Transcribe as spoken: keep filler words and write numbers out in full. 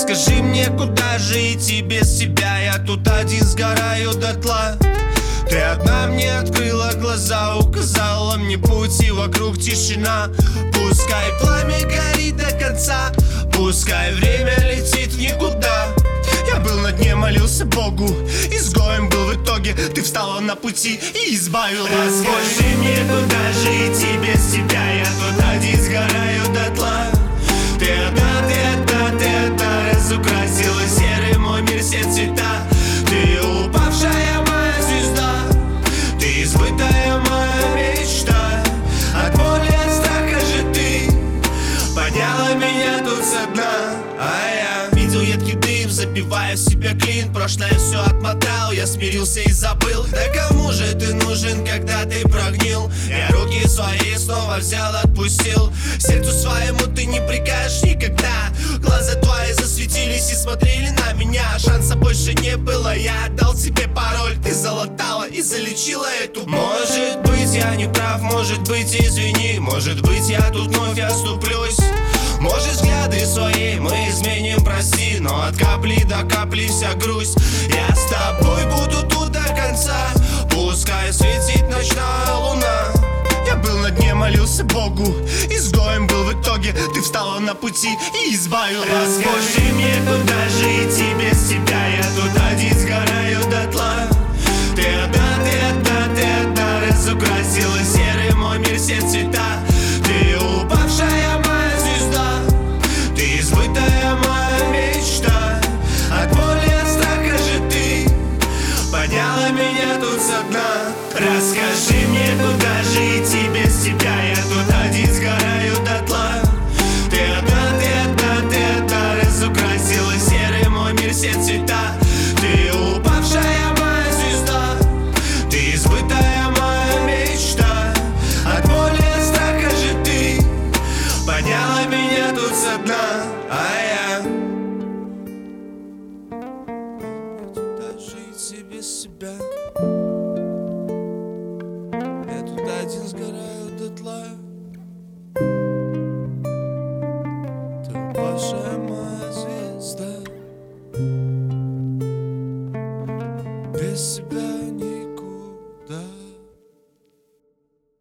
Расскажи мне, куда же идти без тебя? Я тут один сгораю дотла. Ты одна мне открыла глаза, указала мне путь, и вокруг тишина. Пускай пламя горит до конца, пускай время летит в никуда. Я был на дне, молился Богу, изгоем был в итоге. Ты встала на пути и избавила. Расскажи мне, куда же идти без тебя? Я тут один сгораю дотла. Ты одна, ты одна, ты одна, разукрасила серый мой мир, все цвета. Ты упавшая моя звезда, ты избытая моя мечта. От боли, от страха же ты подняла меня тут со дна. А я видел едкий дым, забивая в себя клин. Прошлое все отмотал, я смирился и забыл. Да кому же ты нужен, когда ты прогнил? Я руки свои снова взял, отпустил. Сердцу своему ты не прикажешь никогда. Глаза твои засветились и смотрели на меня. Шанса больше не было, я отдал тебе пароль. Ты залатала и залечила эту боль. Может быть я не прав, может быть извини. Может быть я тут вновь оступлюсь. Может взгляды свои мы изменим, прости. Но от капли до капли вся грусть. Я с тобой буду тут до конца, пускай светит ночная луна. Я был на дне, молился Богу, изгоем был в итоге. Ты встала на пути и избавила. Расскажи мне, куда же идти без тебя? Я тут один сгораю дотла. Ты одна, ты одна, ты одна, разукрасила серый мой мир, все цвета. Ты упавшая моя звезда, ты избытая моя мечта. От боли, от страха же ты подняла меня тут со дна. Расскажи мне, куда же идти без тебя? Я тут один сгораю дотла. Ты одна, ты одна, ты одна, разукрасила серый мой мир, все цвета. Ты упавшая моя звезда, ты избытая моя мечта. От боли, от страха же ты подняла меня тут со дна. А я куда же идти без себя? Я тут один сгораю дотла.